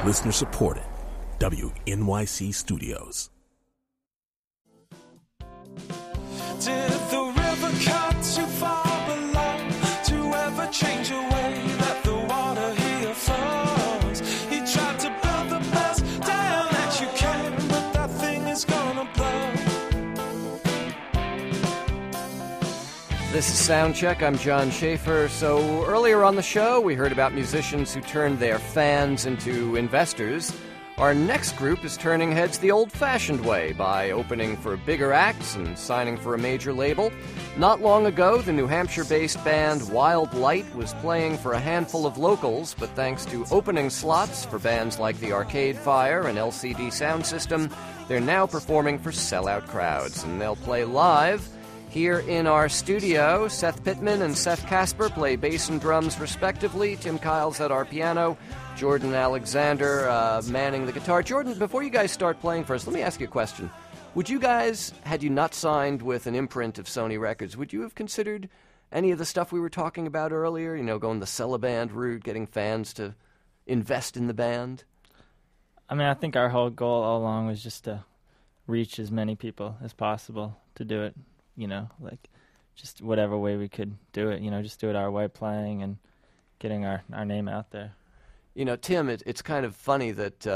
Listener supported. WNYC Studios. Did the river cut too far below to ever change the way that the water here flows? He tried to build the best dam that you can, but that thing is gonna blow. This is Soundcheck. I'm John Schaefer. So earlier on the show, we heard about musicians who turned their fans into investors. Our next group is turning heads the old-fashioned way by opening for bigger acts and signing for a major label. Not long ago, the New Hampshire-based band Wild Light was playing for a handful of locals, but thanks to opening slots for bands like the Arcade Fire and LCD Sound System, they're now performing for sellout crowds, and they'll play live here in our studio. Seth Pittman and Seth Casper play bass and drums respectively. Tim Kyle's at our piano. Jordan Alexander manning the guitar. Jordan, before you guys start playing for us, let me ask you a question. Would you guys, had you not signed with an imprint of Sony Records, would you have considered any of the stuff we were talking about earlier? You know, going the Celeband route, getting fans to invest in the band? I mean, I think our whole goal all along was just to reach as many people as possible to do it, you know, like just whatever way we could do it, you know, just do it our way, playing and getting our name out there. You know, Tim, it's kind of funny that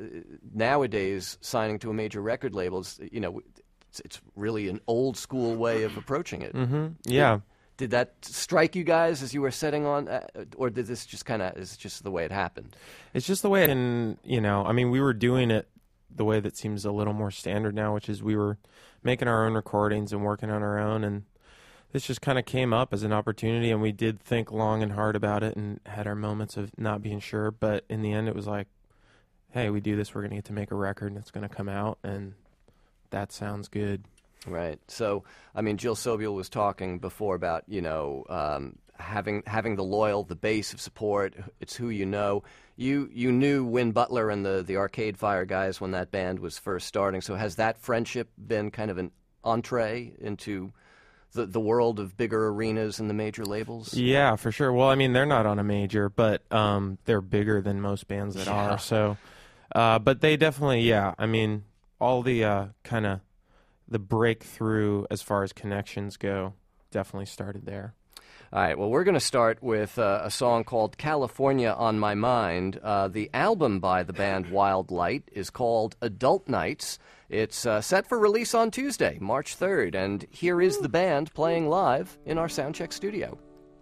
nowadays signing to a major record label is, you know, it's really an old school way of approaching it. Mm-hmm. Yeah. Did that strike you guys as you were setting on, or did this just is just the way it happened? It's just the way and you know, I mean, we were doing it the way that seems a little more standard now, which is we were making our own recordings and working on our own, and this just kind of came up as an opportunity, and we did think long and hard about it and had our moments of not being sure, but in the end it was like, hey, we do this, we're going to get to make a record, and it's going to come out, and that sounds good. Right. So, I mean, Jill Sobiel was talking before about, you know, having the base of support. It's who you know. You knew Win Butler and the Arcade Fire guys when that band was first starting, so has that friendship been kind of an entree into the world of bigger arenas and the major labels? Yeah, for sure. Well, I mean, they're not on a major, but they're bigger than most bands that are. So, but they definitely, yeah. I mean, all the kind of the breakthrough as far as connections go definitely started there. All right, well, we're going to start with a song called California on My Mind. The album by the band Wild Light is called Adult Nights. It's set for release on Tuesday, March 3rd, and here is the band playing live in our Soundcheck studio.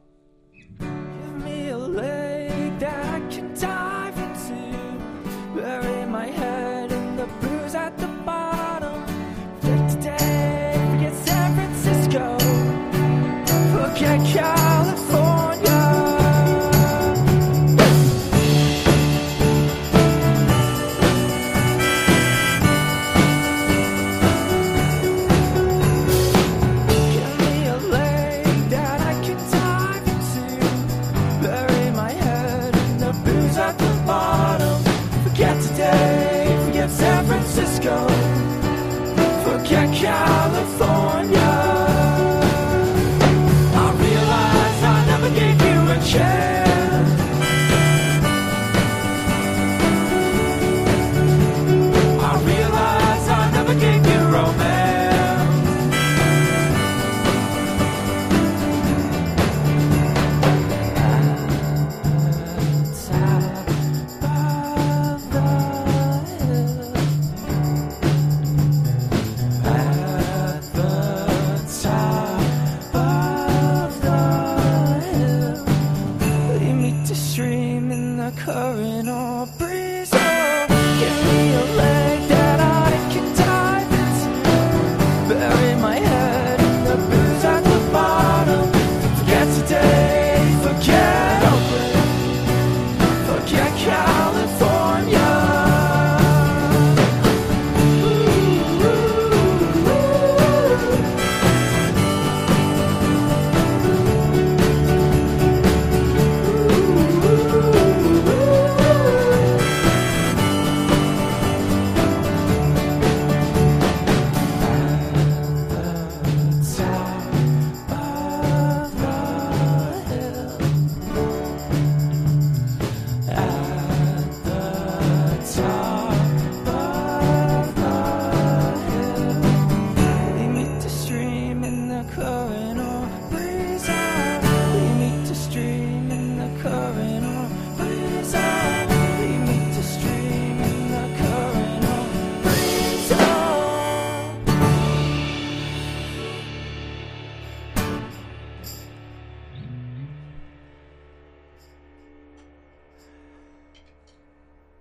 Give me a leg that I can dive into, bury my head in the blues at the bottom. Forget today, forget San Francisco, forget California. Give me a leg that I can dive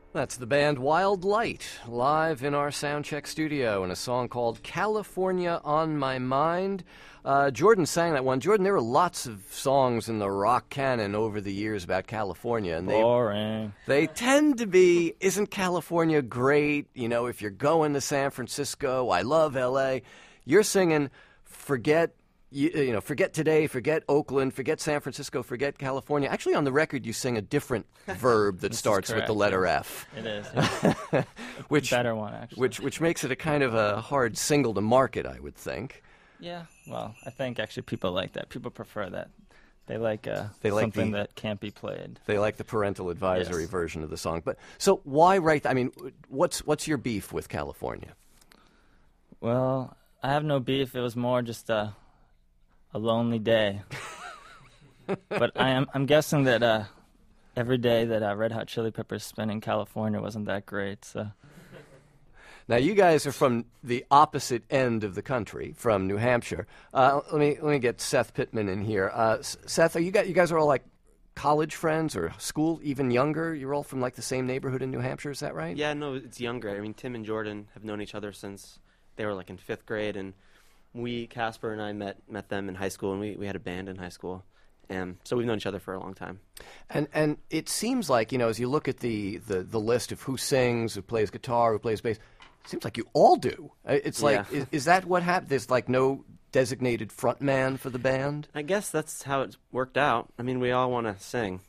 That's the band Wild Light, live in our Soundcheck studio in a song called California on My Mind. Jordan sang that one. Jordan, there were lots of songs in the rock canon over the years about California. And Boring. They tend to be, isn't California great? You know, if you're going to San Francisco, I love L.A. You're singing, forget today, forget Oakland, forget San Francisco, forget California. Actually, on the record, you sing a different verb that starts with the letter F. It is. Yeah. Which better one, actually. Which makes it a kind of a hard single to market, I would think. Yeah, well, I think actually people like that. People prefer that. They like the- something that can't be played. They like the parental advisory Yes. version of the song. But so why write? I mean, what's your beef with California? Well, I have no beef. It was more just a lonely day. But I'm guessing that every day that Red Hot Chili Peppers spent in California wasn't that great. So Now, you guys are from the opposite end of the country, from New Hampshire. Let me get Seth Pittman in here. Seth, you guys are all like college friends or school, even younger? You're all from like the same neighborhood in New Hampshire, is that right? Yeah, no, it's younger. I mean, Tim and Jordan have known each other since they were like in 5th grade, and Casper and I met them in high school, and we had a band in high school. And so we've known each other for a long time. And it seems like, as you look at the list of who sings, who plays guitar, who plays bass, it seems like you all do. It's like, Yeah. is that what happened? There's like no designated front man for the band? I guess that's how it's worked out. I mean, we all want to sing.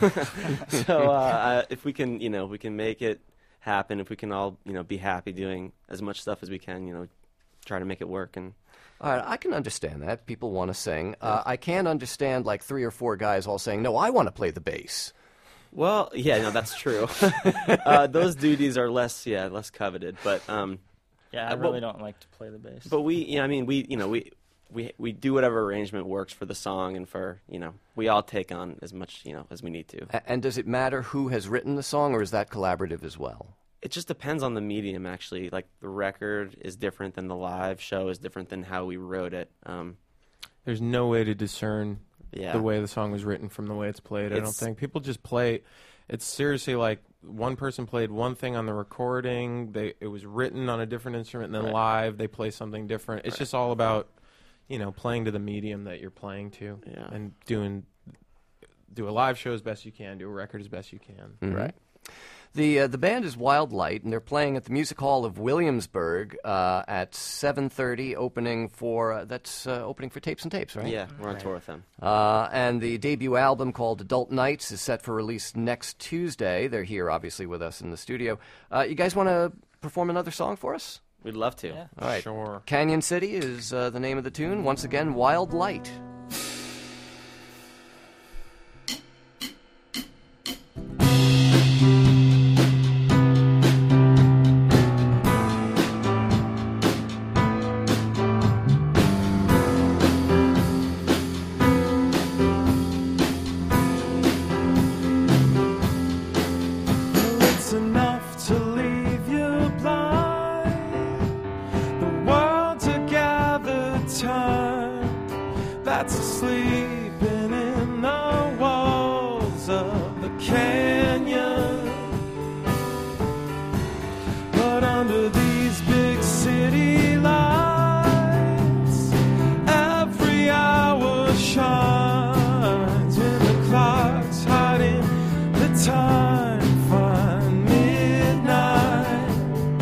So if we can, we can make it happen, if we can all, be happy doing as much stuff as we can, try to make it work. And All right, I can understand that. People want to sing. I can't understand like 3 or 4 guys all saying, no, I want to play the bass. well, yeah, no, that's true. Those duties are less coveted, but yeah, I really don't like to play the bass. But we we do whatever arrangement works for the song, and for we all take on as much as we need to. And does it matter who has written the song, or is that collaborative as well? It just depends on the medium, actually. Like, the record is different than the live show is different than how we wrote it. There's no way to discern Yeah. the way the song was written from the way it's played. I don't It's- think people just play. It's seriously like one person played one thing on the recording. It was written on a different instrument, and then Right. live they play something different. It's just all about playing to the medium that you're playing to, Yeah. and do a live show as best you can, do a record as best you can. Mhm. Right. The band is Wild Light, and they're playing at the Music Hall of Williamsburg at 7:30, opening for opening for Tapes and Tapes, right? Yeah, we're on tour with them. And the debut album called Adult Nights is set for release next Tuesday. They're here, obviously, with us in the studio. You guys want to perform another song for us? We'd love to. Yeah. All right. Sure. Canyon City is the name of the tune. Once again, Wild Light. It's enough to leave you blind. The world's a gathered time that's sleeping in the walls of the canyon. But under these big city lights, every hour shines when the clock's hiding the time. Find midnight.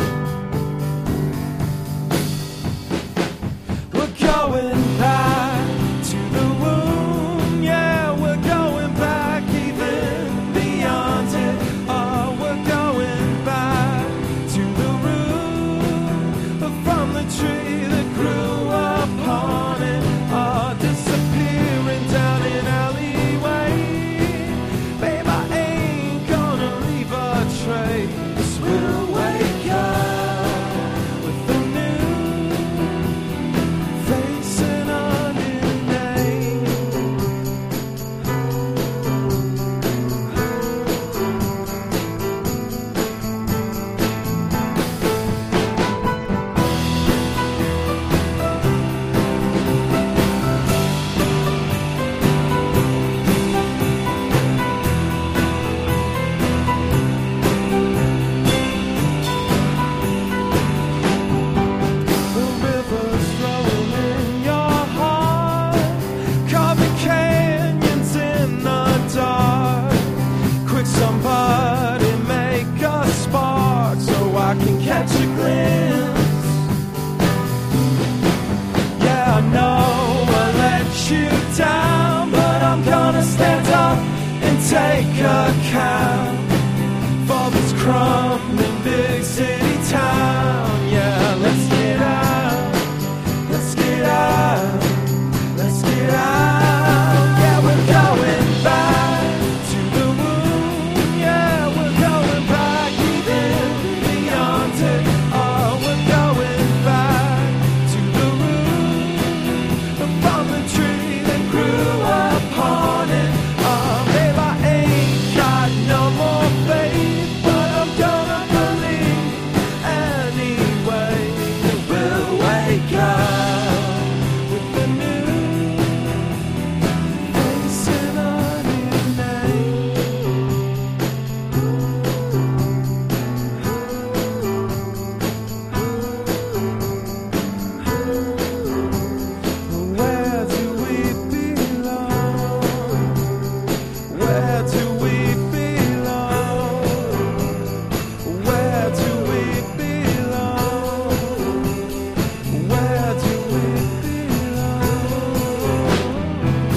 We're going back to the womb, yeah, we're going back even fake account for this crumbling big city town. Yeah, let's get out, let's get out, let's get out. Yeah, we're going back to the moon. Yeah, we're going back even beyond it. Oh, we're going back to the root from the tree that grew upon it. Oh, babe, I ain't got no more faith, but I'm gonna believe anyway that we'll wake up with a new face and a new name. Where do we belong? Where do we belong? Where do we belong? Where do we belong?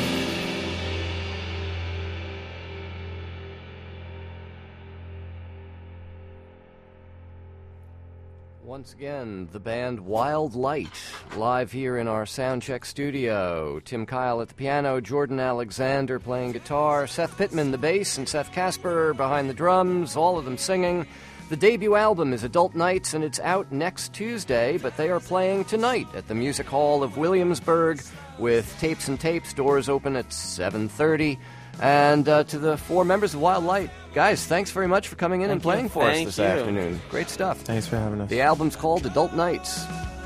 Once again, the band Wild Light, live here in our Soundcheck studio. Tim Kyle at the piano, Jordan Alexander playing guitar, Seth Pittman the bass, and Seth Casper behind the drums, all of them singing. The debut album is Adult Nights, and it's out next Tuesday, but they are playing tonight at the Music Hall of Williamsburg with Tapes and Tapes, doors open at 7:30. And to the four members of Wild Light, guys, thanks very much for coming in and playing for us Thank this you. afternoon. Great stuff. Thanks for having us. The album's called Adult Nights.